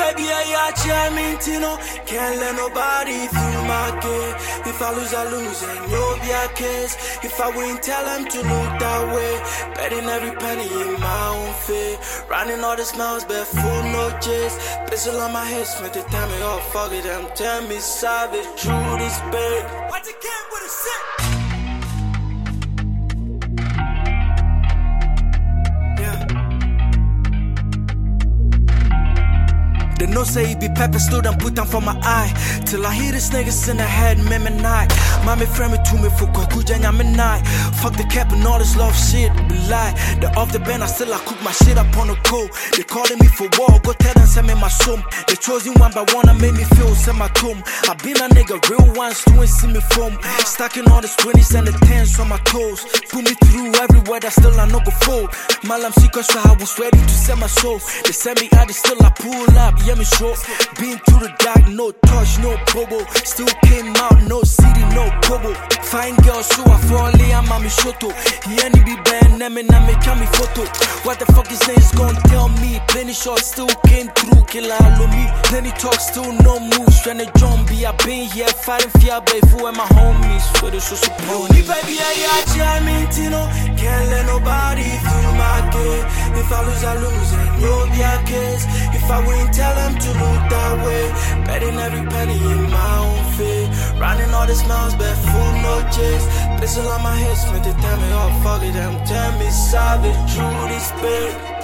baby, I mean, Tino. Can't let nobody through my gate. If I lose, I lose, and you'll be a case. If I win, tell them to look that way. Betting every penny in my own fate. Running all the smiles, but full no chase. Pistol on my head, Smith, they tell me, oh, fuck it, them tell me savage, true this bait. Watch it came with a sip. They no say he be pepper stood and put them for my eye. Till I hear this niggas in the head, me night. Mommy friend me to me for kuja nyame night. Fuck the cap and all this love shit, be lie. They off the band, I cook my shit up on the cold. They calling me for war, go tell them send me my sum. They chosen one by one and made me feel send my tomb. I been a nigga real ones to see me from. Stacking all the 20s and the 10s on my toes. Put me through everywhere that still I no go fold. Malam secret so I was ready to sell my soul. They send me out, they still I pull up. Yeah, me short. Been through the dark, no touch, no bubble. Still came out, no city, no bubble. Fine girl, so I fall in, I'm shoto. He any be banned, and I make me photo. What the fuck is niggas gon' tell me? Plenty shots still came through, killer all me. Plenty talk, still no moves. Trying to zombie, I been here fighting fear, baby, for my homies. For the social pony, baby, I mean, Tino. Can't let nobody through my gate. If I lose, and you'll be a case. If I win, tell them to look that way. Betting every penny in my own fate. Running all the smiles, but full no chase. Pistol on my head, Smith, they tell me, oh, fuck it, them tell me savage, true this bait.